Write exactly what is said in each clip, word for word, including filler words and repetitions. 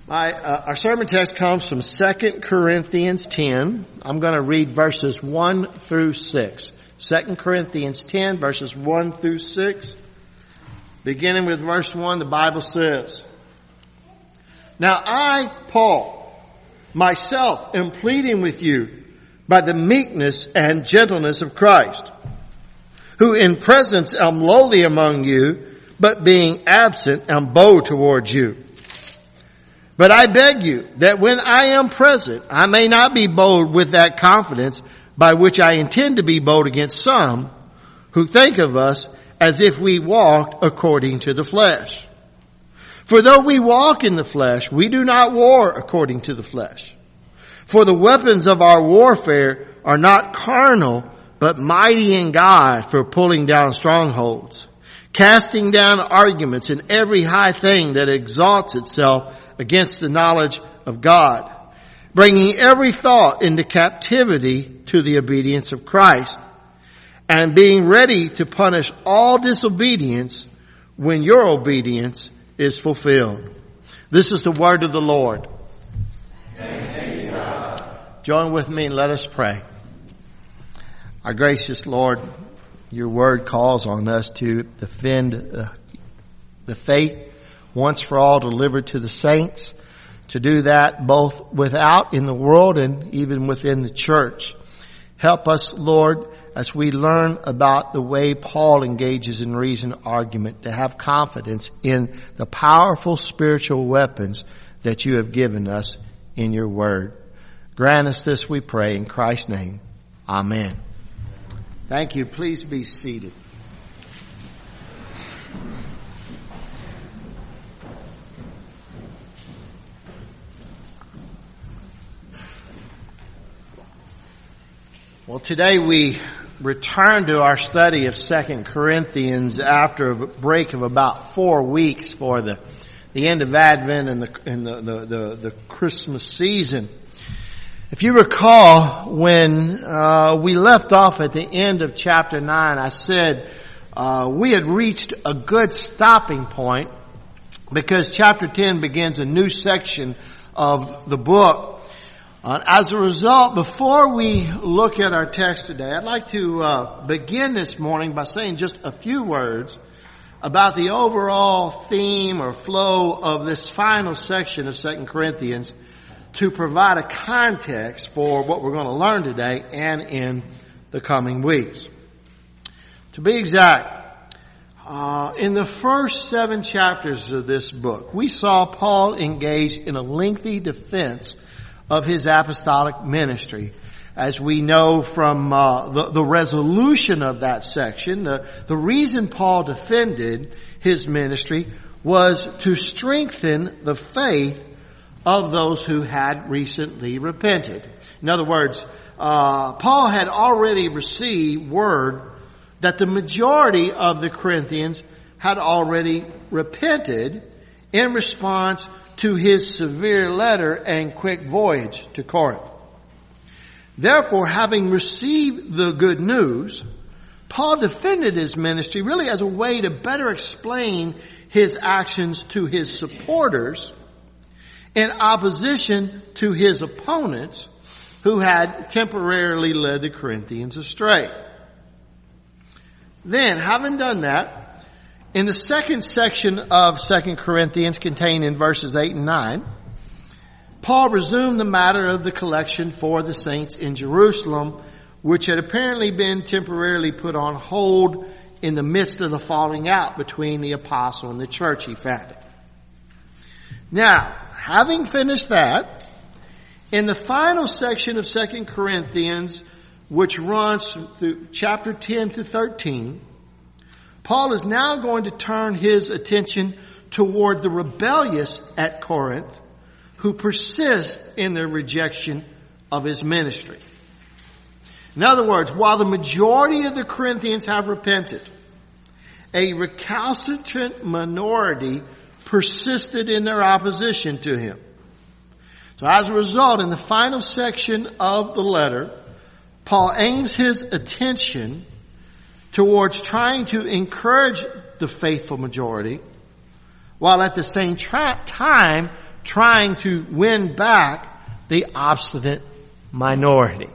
My, uh, our sermon text comes from Second Corinthians ten. I'm going to read verses one through six. Second Corinthians ten, verses one through six. Beginning with verse one, the Bible says, "Now I, Paul, myself am pleading with you by the meekness and gentleness of Christ, who in presence am lowly among you, but being absent am bold towards you. But I beg you that when I am present, I may not be bold with that confidence by which I intend to be bold against some who think of us as if we walked according to the flesh. For though we walk in the flesh, we do not war according to the flesh. For the weapons of our warfare are not carnal, but mighty in God for pulling down strongholds, casting down arguments and every high thing that exalts itself against the knowledge of God, bringing every thought into captivity to the obedience of Christ, and being ready to punish all disobedience when your obedience is fulfilled." This is the word of the Lord. Thanks be to God. Join with me and let us pray. Our gracious Lord, your word calls on us to defend uh, the faith once for all delivered to the saints, to do that both without in the world and even within the church. Help us, Lord, as we learn about the way Paul engages in reason argument, to have confidence in the powerful spiritual weapons that you have given us in your word. Grant us this, we pray, in Christ's name. Amen. Thank you. Please be seated. Well, today we return to our study of Second Corinthians after a break of about four weeks for the, the end of Advent and the, and the, the, the, the Christmas season. If you recall, when uh, we left off at the end of chapter nine, I said uh, we had reached a good stopping point because chapter ten begins a new section of the book. Uh, as a result, before we look at our text today, I'd like to uh, begin this morning by saying just a few words about the overall theme or flow of this final section of Second Corinthians to provide a context for what we're going to learn today and in the coming weeks. To be exact, uh, in the first seven chapters of this book, we saw Paul engaged in a lengthy defense of his apostolic ministry. As we know from uh, the, the resolution of that section, the, the reason Paul defended his ministry was to strengthen the faith of those who had recently repented. In other words, uh, Paul had already received word that the majority of the Corinthians had already repented in response to his severe letter and quick voyage to Corinth. Therefore, having received the good news, Paul defended his ministry really as a way to better explain his actions to his supporters in opposition to his opponents who had temporarily led the Corinthians astray. Then, having done that, in the second section of Second Corinthians contained in verses eight and nine, Paul resumed the matter of the collection for the saints in Jerusalem, which had apparently been temporarily put on hold in the midst of the falling out between the apostle and the church he founded. Now, having finished that, in the final section of Second Corinthians, which runs through chapter ten to thirteen, Paul is now going to turn his attention toward the rebellious at Corinth who persist in their rejection of his ministry. In other words, while the majority of the Corinthians have repented, a recalcitrant minority persisted in their opposition to him. So as a result, in the final section of the letter, Paul aims his attention towards trying to encourage the faithful majority, while at the same tra- time trying to win back the obstinate minority.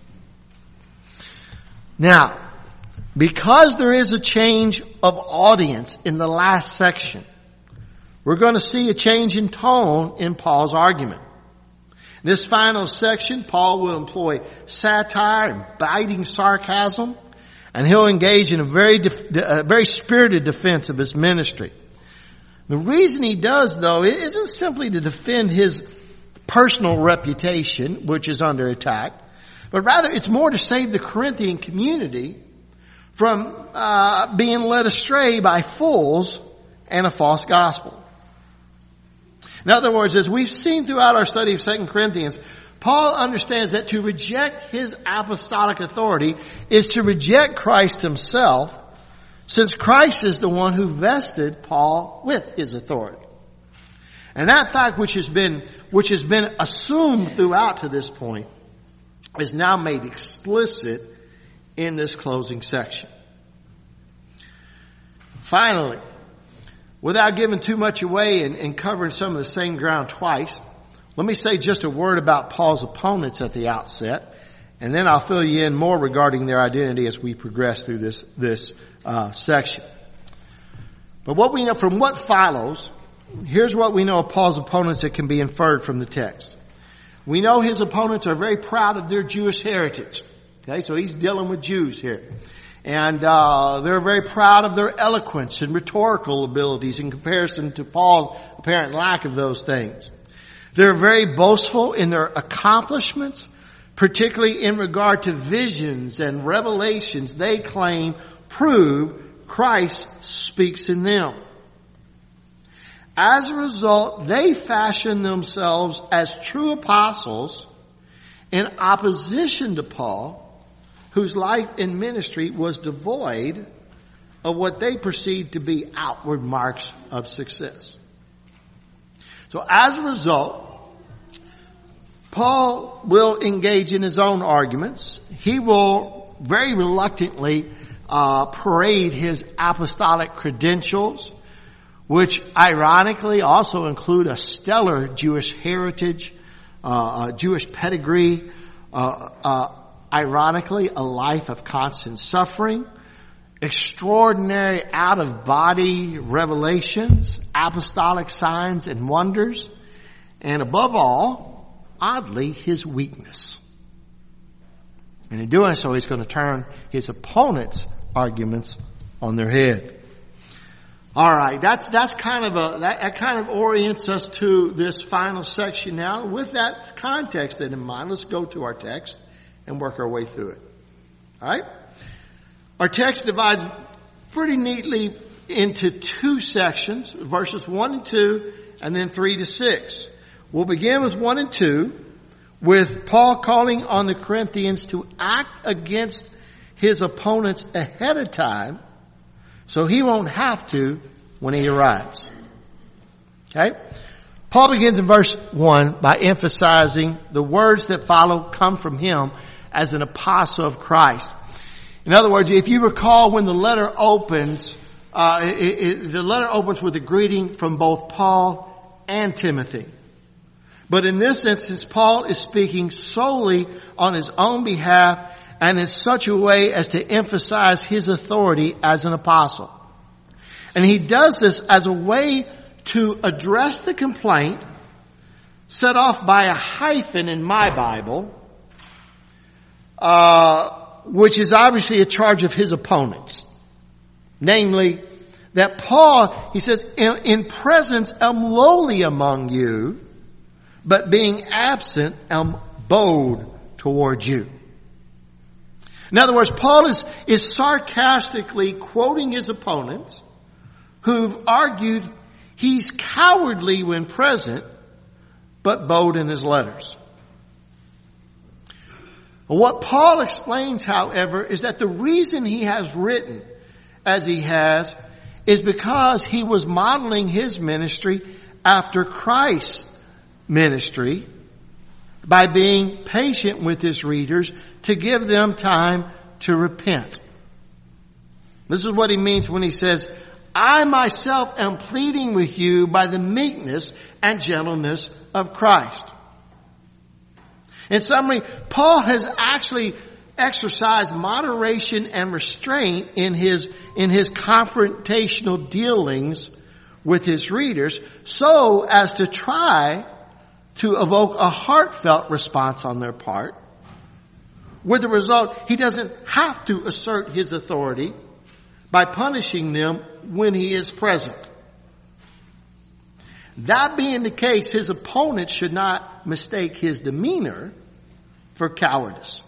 Now, because there is a change of audience in the last section, we're going to see a change in tone in Paul's argument. In this final section, Paul will employ satire and biting sarcasm, and he'll engage in a very, a very spirited defense of his ministry. The reason he does, though, isn't simply to defend his personal reputation, which is under attack, but rather it's more to save the Corinthian community from uh, being led astray by fools and a false gospel. In other words, as we've seen throughout our study of Second Corinthians, Paul understands that to reject his apostolic authority is to reject Christ himself, since Christ is the one who vested Paul with his authority. And that fact, which has been, which has been assumed throughout to this point, is now made explicit in this closing section. Finally, without giving too much away and, and covering some of the same ground twice, let me say just a word about Paul's opponents at the outset, and then I'll fill you in more regarding their identity as we progress through this, this uh, section. But what we know from what follows, here's what we know of Paul's opponents that can be inferred from the text. We know his opponents are very proud of their Jewish heritage. Okay, so he's dealing with Jews here. And uh they're very proud of their eloquence and rhetorical abilities in comparison to Paul's apparent lack of those things. They're very boastful in their accomplishments, particularly in regard to visions and revelations they claim prove Christ speaks in them. As a result, they fashion themselves as true apostles in opposition to Paul, whose life and ministry was devoid of what they perceived to be outward marks of success. So as a result, Paul will engage in his own arguments. He will very reluctantly uh, parade his apostolic credentials, which ironically also include a stellar Jewish heritage, uh, a Jewish pedigree, uh, uh, ironically a life of constant suffering, extraordinary out-of-body revelations, apostolic signs and wonders, and above all, oddly, his weakness. And in doing so, he's going to turn his opponents' arguments on their head. All right, that's that's kind of a that, that kind of orients us to this final section now. With that context in mind, let's go to our text and work our way through it. All right, our text divides pretty neatly into two sections: verses one and two, and then three to six. We'll begin with one and two, with Paul calling on the Corinthians to act against his opponents ahead of time, so he won't have to when he arrives. Okay? Paul begins in verse one by emphasizing the words that follow come from him as an apostle of Christ. In other words, if you recall when the letter opens, uh, it, it, the letter opens with a greeting from both Paul and Timothy. But in this instance, Paul is speaking solely on his own behalf and in such a way as to emphasize his authority as an apostle. And he does this as a way to address the complaint set off by a hyphen in my Bible, uh, which is obviously a charge of his opponents. Namely, that Paul, he says, in, in presence am lowly among you, but being absent am bold toward you. In other words, Paul is, is sarcastically quoting his opponents who've argued he's cowardly when present, but bold in his letters. What Paul explains, however, is that the reason he has written as he has is because he was modeling his ministry after Christ's ministry by being patient with his readers to give them time to repent. This is what he means when he says, I myself am pleading with you by the meekness and gentleness of Christ. In summary, Paul has actually exercised moderation and restraint in his, in his confrontational dealings with his readers so as to try to evoke a heartfelt response on their part. With the result, he doesn't have to assert his authority by punishing them when he is present. That being the case, his opponents should not mistake his demeanor for cowardice.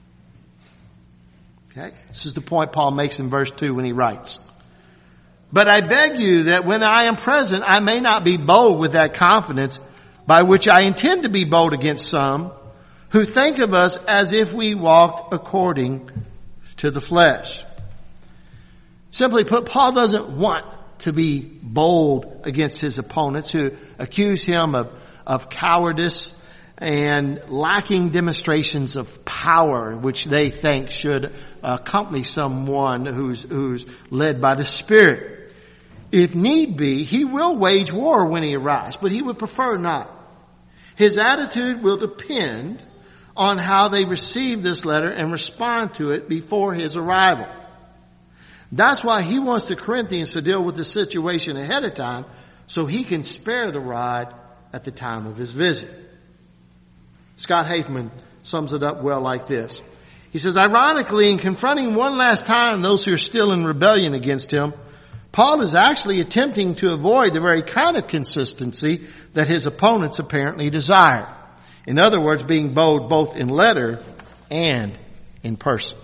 Okay? This is the point Paul makes in verse two when he writes, "But I beg you that when I am present, I may not be bold with that confidence by which I intend to be bold against some who think of us as if we walked according to the flesh." Simply put, Paul doesn't want to be bold against his opponents who accuse him of, of cowardice and lacking demonstrations of power, which they think should accompany someone who's, who's led by the Spirit. If need be, he will wage war when he arrives, but he would prefer not. His attitude will depend on how they receive this letter and respond to it before his arrival. That's why he wants the Corinthians to deal with the situation ahead of time so he can spare the rod at the time of his visit. Scott Hafeman sums it up well like this. He says, ironically, in confronting one last time those who are still in rebellion against him, Paul is actually attempting to avoid the very kind of consistency that his opponents apparently desire. In other words, being bold both in letter and in person.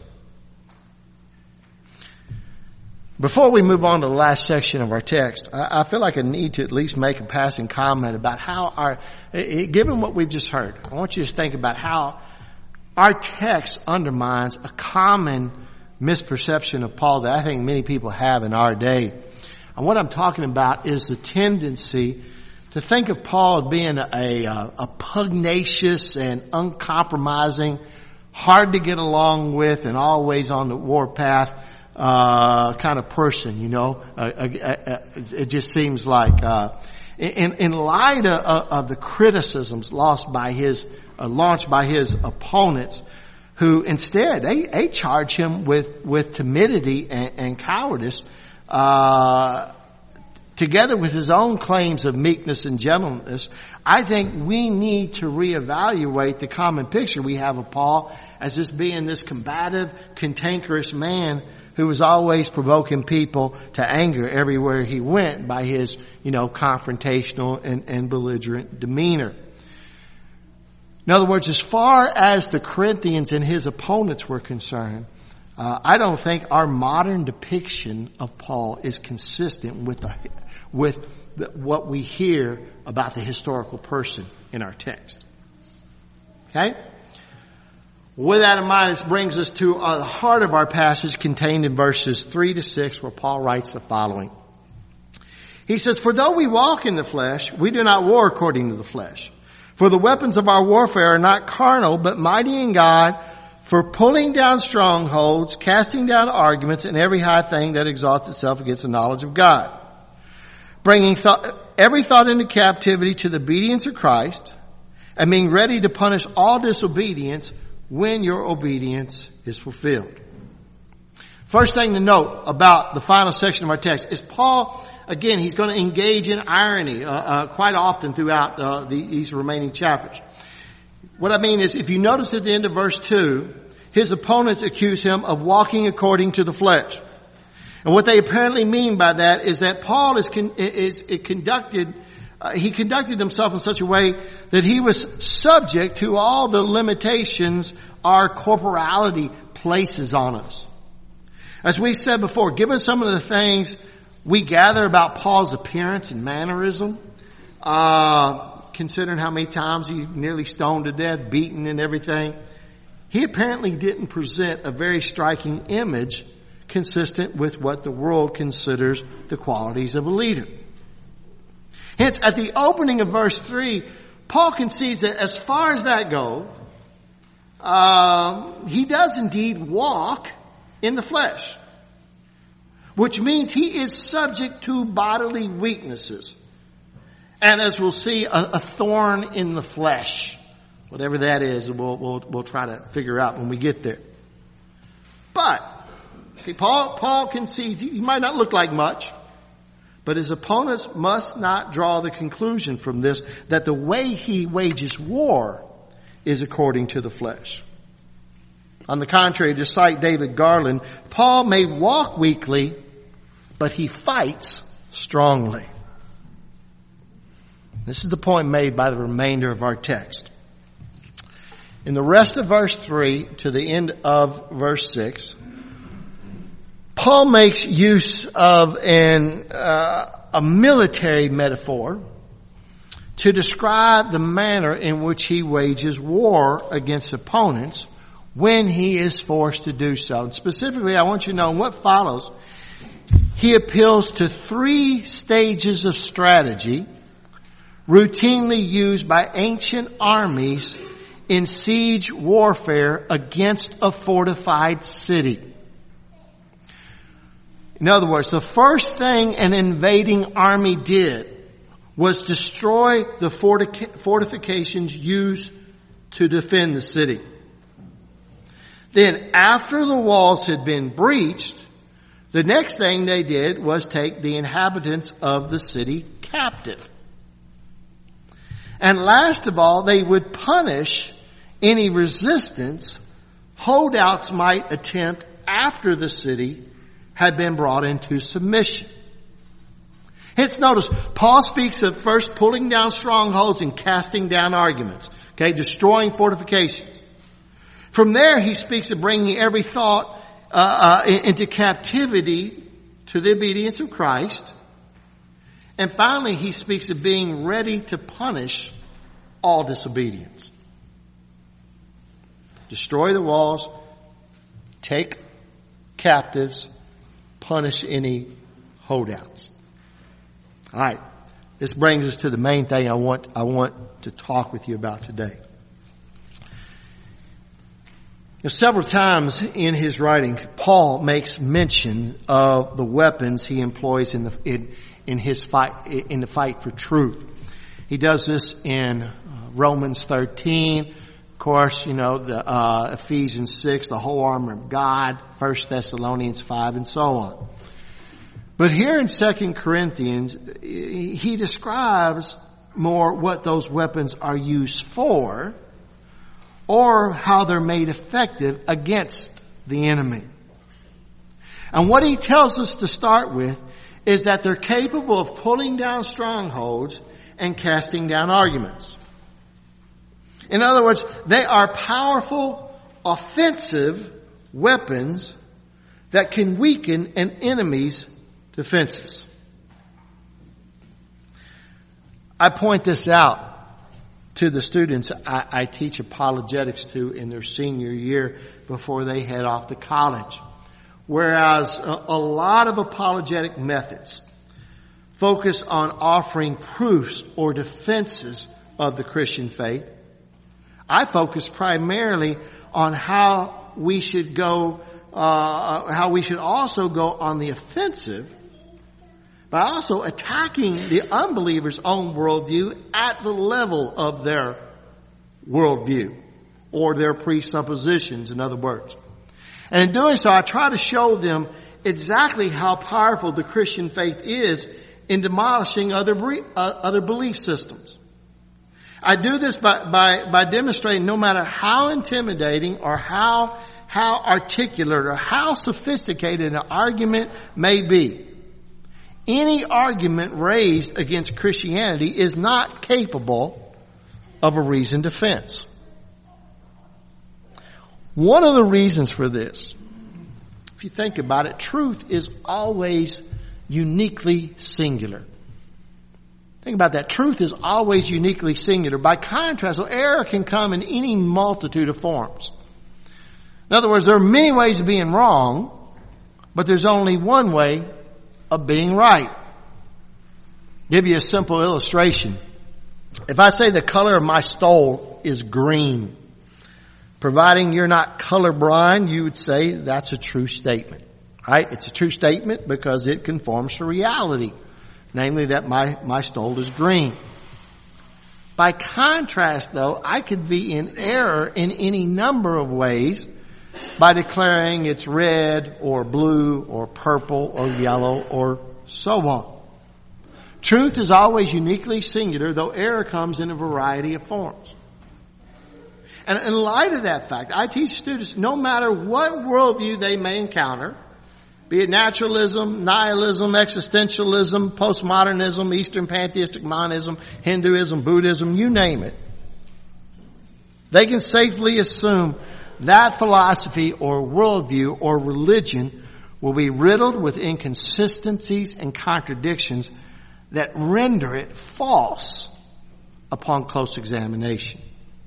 Before we move on to the last section of our text, I feel like I need to at least make a passing comment about how our, given what we've just heard, I want you to think about how our text undermines a common misperception of Paul that I think many people have in our day. And what I'm talking about is the tendency to think of Paul as being a, a, a pugnacious and uncompromising, hard to get along with, and always on the warpath uh kind of person, you know. Uh, uh, uh, it just seems like uh in in light of, of the criticisms lost by his uh, launched by his opponents, who instead they they charge him with with timidity and, and cowardice, uh together with his own claims of meekness and gentleness. I think we need to reevaluate the common picture we have of Paul as this being this combative, cantankerous man who was always provoking people to anger everywhere he went by his, you know, confrontational and, and belligerent demeanor. In other words, as far as the Corinthians and his opponents were concerned, uh, I don't think our modern depiction of Paul is consistent with the, with the, what we hear about the historical person in our text. Okay? With that in mind, this brings us to uh, the heart of our passage contained in verses three to six, where Paul writes the following. He says, "For though we walk in the flesh, we do not war according to the flesh. For the weapons of our warfare are not carnal, but mighty in God for pulling down strongholds, casting down arguments, and every high thing that exalts itself against the knowledge of God, bringing thought, every thought into captivity to the obedience of Christ, and being ready to punish all disobedience when your obedience is fulfilled." First thing to note about the final section of our text is Paul, again, he's going to engage in irony uh, uh, quite often throughout uh, the, these remaining chapters. What I mean is, if you notice at the end of verse two, his opponents accuse him of walking according to the flesh. And what they apparently mean by that is that Paul is, con- is, is conducted Uh, he conducted himself in such a way that he was subject to all the limitations our corporality places on us. As we said before, given some of the things we gather about Paul's appearance and mannerism, uh, considering how many times he nearly stoned to death, beaten and everything, he apparently didn't present a very striking image consistent with what the world considers the qualities of a leader. Hence, at the opening of verse three, Paul concedes that as far as that goes, uh, he does indeed walk in the flesh. which means he is subject to bodily weaknesses. And as we'll see, a, a thorn in the flesh. Whatever that is, we'll, we'll, we'll try to figure out when we get there. But, okay, Paul, Paul concedes he might not look like much, but his opponents must not draw the conclusion from this that the way he wages war is according to the flesh. On the contrary, to cite David Garland, Paul may walk weakly, but he fights strongly. This is the point made by the remainder of our text. In the rest of verse three to the end of verse six, Paul makes use of an uh, a military metaphor to describe the manner in which he wages war against opponents when he is forced to do so. And specifically, I want you to know in what follows, he appeals to three stages of strategy routinely used by ancient armies in siege warfare against a fortified city. In other words, the first thing an invading army did was destroy the fortifications used to defend the city. Then, after the walls had been breached, the next thing they did was take the inhabitants of the city captive. And last of all, they would punish any resistance holdouts might attempt after the city had been brought into submission. Hence, notice, Paul speaks of first pulling down strongholds and casting down arguments. Okay, destroying fortifications. From there, he speaks of bringing every thought uh, uh, into captivity to the obedience of Christ. And finally, he speaks of being ready to punish all disobedience. Destroy the walls, take captives, punish any holdouts. All right. This brings us to the main thing I want, I want to talk with you about today. Now, several times in his writing, Paul makes mention of the weapons he employs in the, in, in his fight, in the fight for truth. He does this in Romans thirteen. Of course, you know, the, uh, Ephesians six, the whole armor of God, First Thessalonians five, and so on. But here in Second Corinthians, he describes more what those weapons are used for, or how they're made effective against the enemy. And what he tells us to start with is that they're capable of pulling down strongholds and casting down arguments. In other words, they are powerful, offensive weapons that can weaken an enemy's defenses. I point this out to the students I, I teach apologetics to in their senior year before they head off to college. Whereas a, a lot of apologetic methods focus on offering proofs or defenses of the Christian faith, I focus primarily on how we should go, uh, how we should also go on the offensive by also attacking the unbeliever's own worldview at the level of their worldview or their presuppositions, in other words. And in doing so, I try to show them exactly how powerful the Christian faith is in demolishing other uh, other belief systems. I do this by, by, by demonstrating no matter how intimidating or how, how articulate or how sophisticated an argument may be, any argument raised against Christianity is not capable of a reasoned defense. One of the reasons for this, if you think about it, truth is always uniquely singular. Think about that. Truth is always uniquely singular. By contrast, so error can come in any multitude of forms. In other words, there are many ways of being wrong, but there's only one way of being right. I'll give you a simple illustration. If I say the color of my stole is green, providing you're not colorblind, you would say that's a true statement. Right? It's a true statement because it conforms to reality. Namely that my, my stole is green. By contrast though, I could be in error in any number of ways by declaring it's red or blue or purple or yellow or so on. Truth is always uniquely singular, though error comes in a variety of forms. And in light of that fact, I teach students no matter what worldview they may encounter, be it naturalism, nihilism, existentialism, postmodernism, Eastern pantheistic monism, Hinduism, Buddhism, you name it, they can safely assume that philosophy or worldview or religion will be riddled with inconsistencies and contradictions that render it false upon close examination.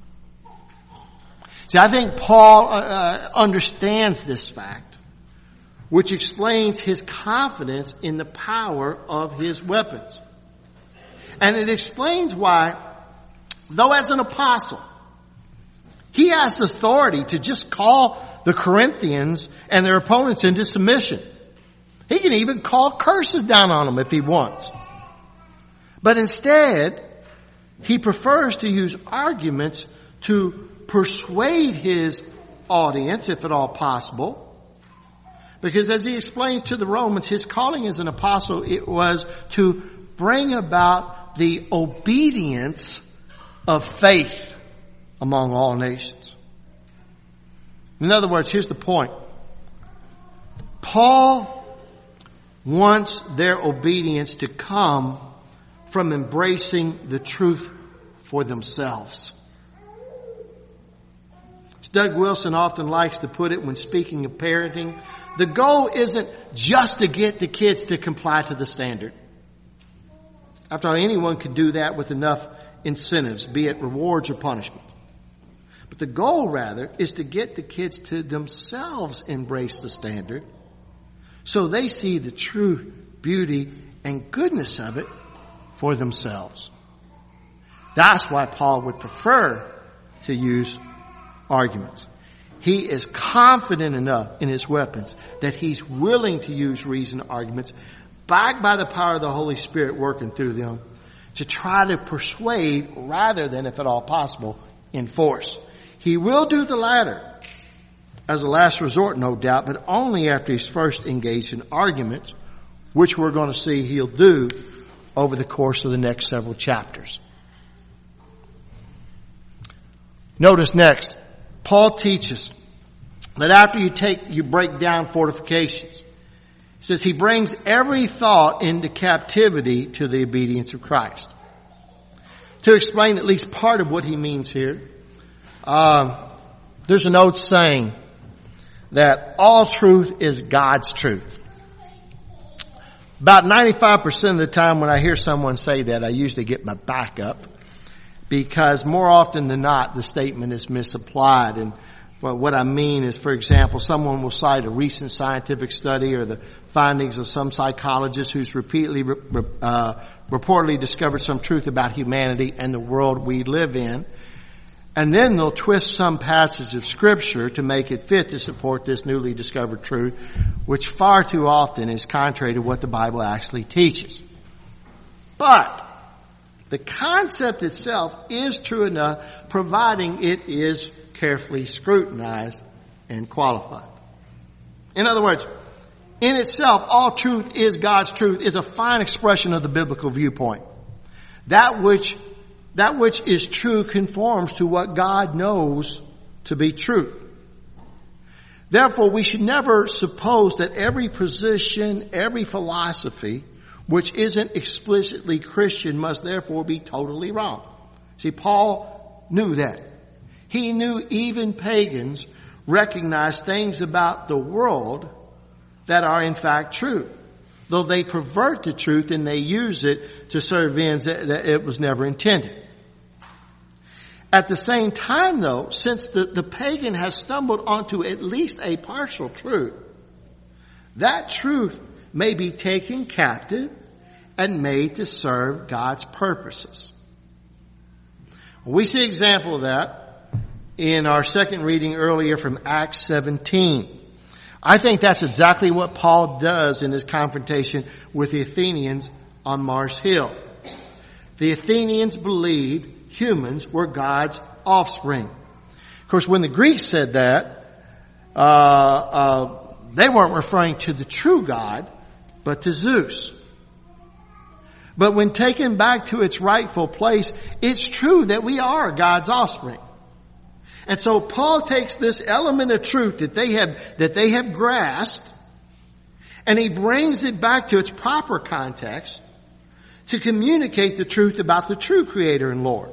See, I think Paul uh, understands this fact, which explains his confidence in the power of his weapons. And it explains why, though as an apostle, he has authority to just call the Corinthians and their opponents into submission. He can even call curses down on them if he wants. But instead, he prefers to use arguments to persuade his audience, if at all possible. Because as he explains to the Romans, his calling as an apostle, it was to bring about the obedience of faith among all nations. In other words, here's the point. Paul wants their obedience to come from embracing the truth for themselves. As Doug Wilson often likes to put it when speaking of parenting, the goal isn't just to get the kids to comply to the standard. After all, anyone could do that with enough incentives, be it rewards or punishment. But the goal, rather, is to get the kids to themselves embrace the standard so they see the true beauty and goodness of it for themselves. That's why Paul would prefer to use arguments. He is confident enough in his weapons that he's willing to use reason arguments backed by the power of the Holy Spirit working through them to try to persuade rather than, if at all possible, enforce. He will do the latter as a last resort, no doubt, but only after he's first engaged in arguments, which we're going to see he'll do over the course of the next several chapters. Notice next, Paul teaches that after you take, you break down fortifications, he says he brings every thought into captivity to the obedience of Christ. To explain at least part of what he means here, uh, there's an old saying that all truth is God's truth. About ninety-five percent of the time when I hear someone say that, I usually get my back up because more often than not, the statement is misapplied. And well, what I mean is, for example, someone will cite a recent scientific study or the findings of some psychologist who's repeatedly, uh, reportedly discovered some truth about humanity and the world we live in. And then they'll twist some passage of Scripture to make it fit to support this newly discovered truth, which far too often is contrary to what the Bible actually teaches. But the concept itself is true enough, providing it is carefully scrutinized and qualified. In other words, in itself, all truth is God's truth is a fine expression of the biblical viewpoint. That which That which is true conforms to what God knows to be true. Therefore, we should never suppose that every position, every philosophy, which isn't explicitly Christian must therefore be totally wrong. See, Paul knew that. He knew even pagans recognize things about the world that are in fact true, though they pervert the truth and they use it to serve ends that, that it was never intended. At the same time, though, since the, the pagan has stumbled onto at least a partial truth, that truth may be taken captive and made to serve God's purposes. We see an example of that in our second reading earlier from Acts seventeen. I think that's exactly what Paul does in his confrontation with the Athenians on Mars Hill. The Athenians believed humans were God's offspring. Of course, when the Greeks said that, uh, uh, they weren't referring to the true God, but to Zeus. But when taken back to its rightful place, it's true that we are God's offspring. And so Paul takes this element of truth that they have, that they have grasped, and he brings it back to its proper context to communicate the truth about the true Creator and Lord.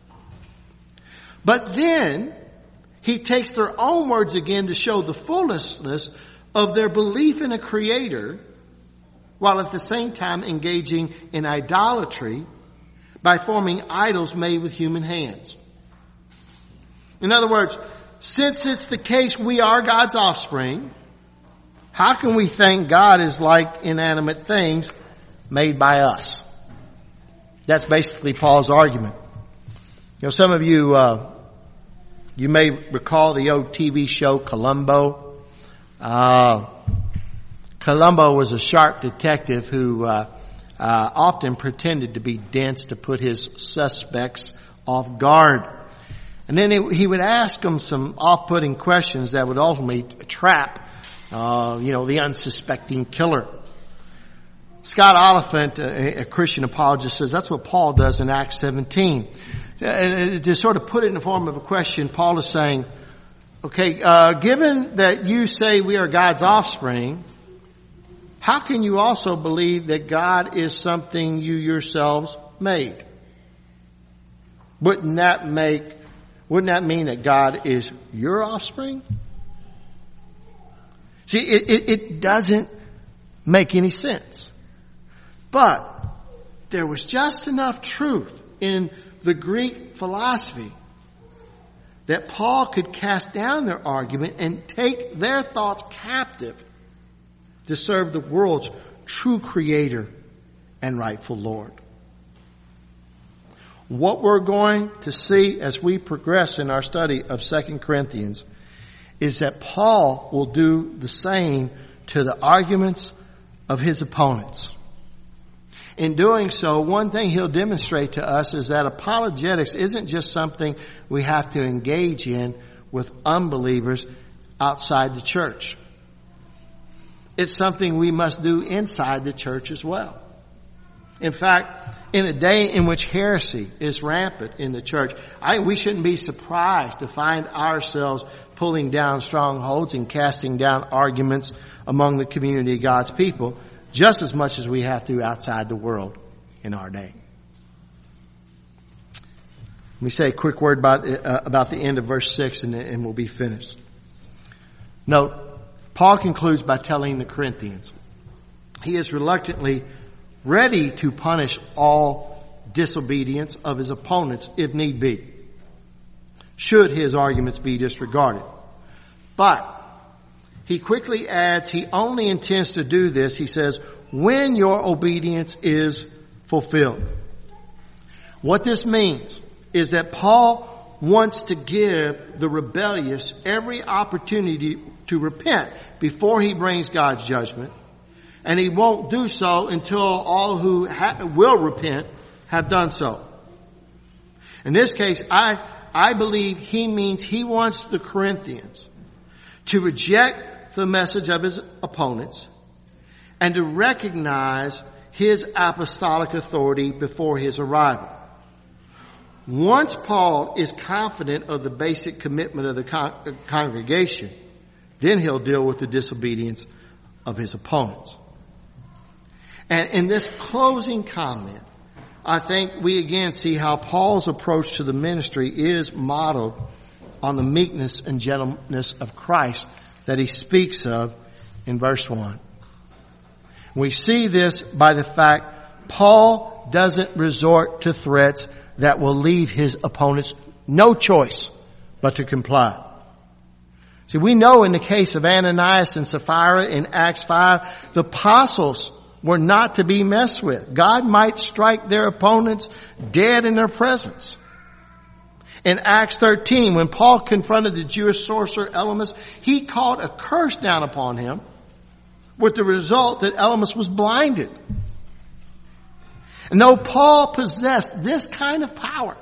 But then he takes their own words again to show the foolishness of their belief in a Creator, while at the same time engaging in idolatry by forming idols made with human hands. In other words, since it's the case we are God's offspring, how can we think God is like inanimate things made by us? That's basically Paul's argument. You know, some of you, uh, you may recall the old T V show Columbo. Uh, Columbo was a sharp detective who uh, uh, often pretended to be dense to put his suspects off guard. And then he, he would ask them some off-putting questions that would ultimately trap, uh, you know, the unsuspecting killer. Scott Oliphant, a, a Christian apologist, says that's what Paul does in Acts seventeen. Uh, to sort of put it in the form of a question, Paul is saying, okay, uh, given that you say we are God's offspring, how can you also believe that God is something you yourselves made? Wouldn't that make, wouldn't that mean that God is your offspring? See, it, it, it doesn't make any sense. But there was just enough truth in the Greek philosophy that Paul could cast down their argument and take their thoughts captive to serve the world's true Creator and rightful Lord. What we're going to see as we progress in our study of Second Corinthians is that Paul will do the same to the arguments of his opponents. In doing so, one thing he'll demonstrate to us is that apologetics isn't just something we have to engage in with unbelievers outside the church. It's something we must do inside the church as well. In fact, in a day in which heresy is rampant in the church, I, we shouldn't be surprised to find ourselves pulling down strongholds and casting down arguments among the community of God's people, just as much as we have to outside the world in our day. Let me say a quick word about uh, about the end of verse six, and, and we'll be finished. Note, Paul concludes by telling the Corinthians he is reluctantly ready to punish all disobedience of his opponents if need be, should his arguments be disregarded. But he quickly adds he only intends to do this, he says, when your obedience is fulfilled. What this means is that Paul wants to give the rebellious every opportunity to repent before he brings God's judgment. And he won't do so until all who ha- will repent have done so. In this case, I, I believe he means he wants the Corinthians to reject the message of his opponents and to recognize his apostolic authority before his arrival. Once Paul is confident of the basic commitment of the con- congregation, then he'll deal with the disobedience of his opponents. And in this closing comment, I think we again see how Paul's approach to the ministry is modeled on the meekness and gentleness of Christ that he speaks of in verse one. We see this by the fact Paul doesn't resort to threats that will leave his opponents no choice but to comply. See, we know in the case of Ananias and Sapphira in Acts five, the apostles were not to be messed with. God might strike their opponents dead in their presence. In Acts thirteen, when Paul confronted the Jewish sorcerer Elymas, he called a curse down upon him, with the result that Elymas was blinded. And though Paul possessed this kind of power,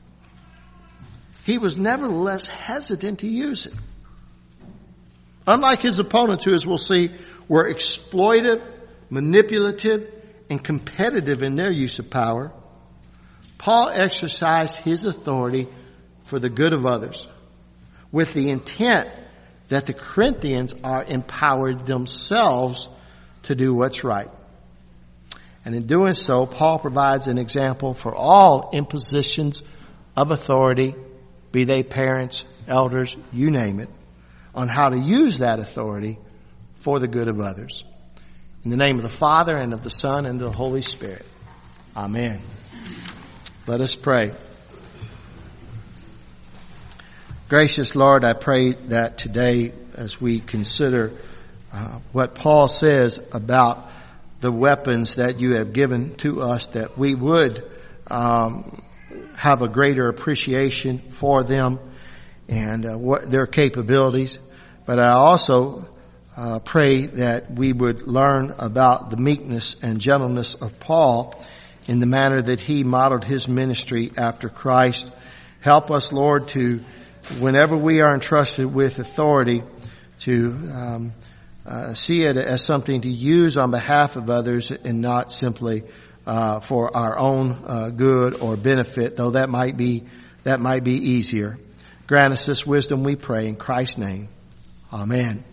he was nevertheless hesitant to use it. Unlike his opponents, who, as we'll see, were exploitive, manipulative, and competitive in their use of power, Paul exercised his authority for the good of others, with the intent that the Corinthians are empowered themselves to do what's right. And in doing so, Paul provides an example for all impositions of authority, be they parents, elders, you name it, on how to use that authority for the good of others. In the name of the Father, and of the Son, and of the Holy Spirit. Amen. Let us pray. Gracious Lord, I pray that today, as we consider uh, what Paul says about the weapons that you have given to us, that we would um, have a greater appreciation for them and uh, what their capabilities. But I also uh, pray that we would learn about the meekness and gentleness of Paul in the manner that he modeled his ministry after Christ. Help us, Lord, to, whenever we are entrusted with authority, to um, uh, see it as something to use on behalf of others and not simply uh, for our own uh, good or benefit, though that might be that might be easier. Grant us this wisdom, we pray, in Christ's name. Amen.